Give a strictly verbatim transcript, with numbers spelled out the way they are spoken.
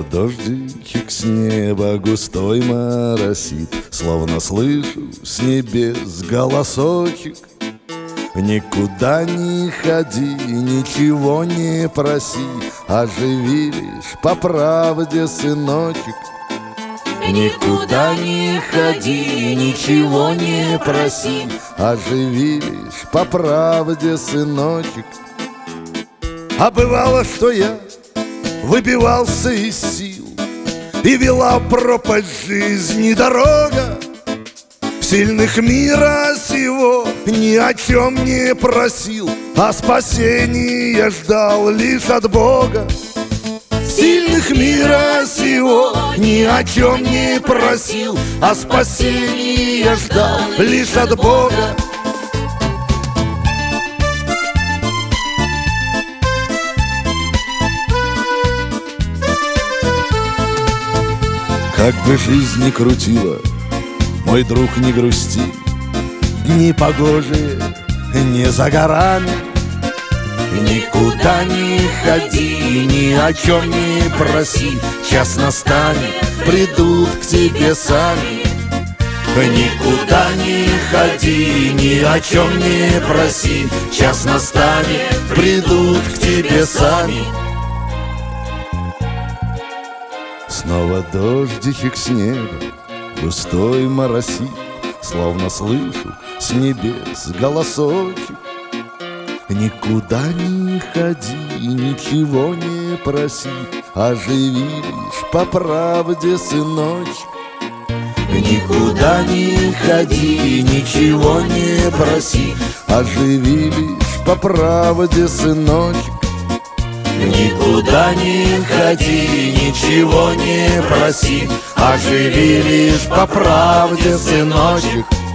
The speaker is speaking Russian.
дождичек с неба густой моросит, словно слышу с небес голосочек. Никуда не ходи, ничего не проси, оживи лишь по правде, сыночек. Никуда не ходи, ничего не проси, оживи лишь по правде, сыночек. А бывало, что я выбивался из сил, и вела пропасть жизни дорога. Сильных мира сего ни о чем не просил, а спасения ждал лишь от Бога. Сильных мира сего ни о чем не просил, а спасения ждал лишь от Бога. Как бы жизнь ни крутила, мой друг, не грусти, дни погожие не за горами. Никуда не ходи, ни о чем не проси, час настанет, придут к тебе сами. Никуда не ходи, ни о чем не проси, час настанет, придут к тебе сами. Снова дождичек с неба густой моросит, словно слышу с небес голосочек. Никуда не ходи, ничего не проси, оживи лишь по правде, сыночек. Никуда не ходи, ничего не проси, оживи лишь по правде, сыночек. Никуда не ходи, ничего не проси, оживи лишь по правде, сыночек.